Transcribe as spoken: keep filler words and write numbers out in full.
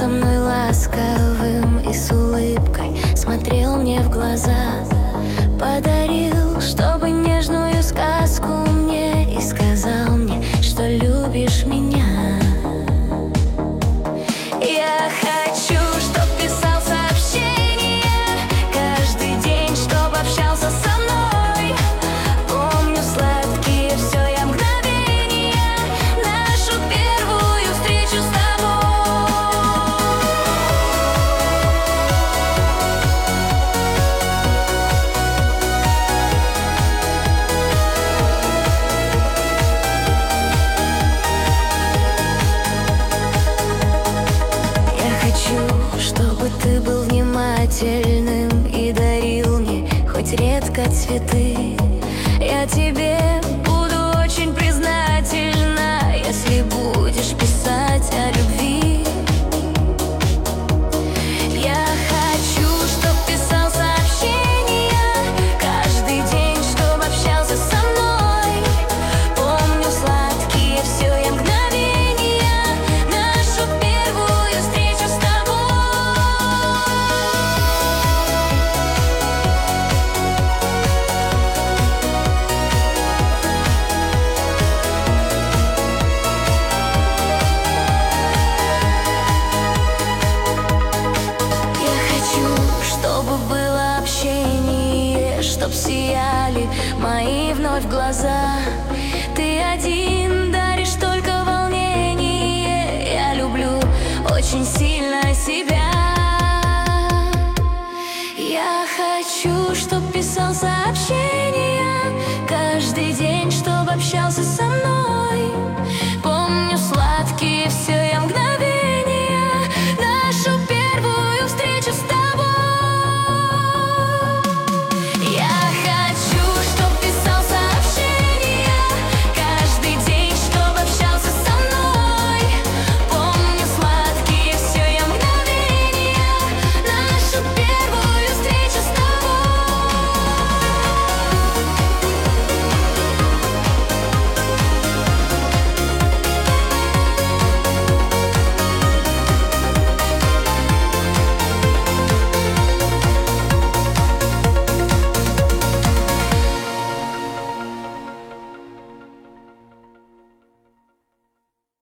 со мной ласковым и с улыбкой смотрел мне в глаза. Подарил, чтобы нежную сказку мне, и сказал мне, что любишь меня. Я хочу, чтоб писал сообщения каждый день, чтоб общался со мной. Помню сладкие все я мгновения, нашу первую встречу с чтобы ты был внимательным и дарил мне хоть редко цветы. Я тебе буду очень признательна, если будешь писать о любви. Я хочу, чтоб писал сообщения каждый день, чтоб общался со мной. Помню сладкие все я мгновения, нашу первую встречу с тобой. Чтоб сияли мои вновь глаза.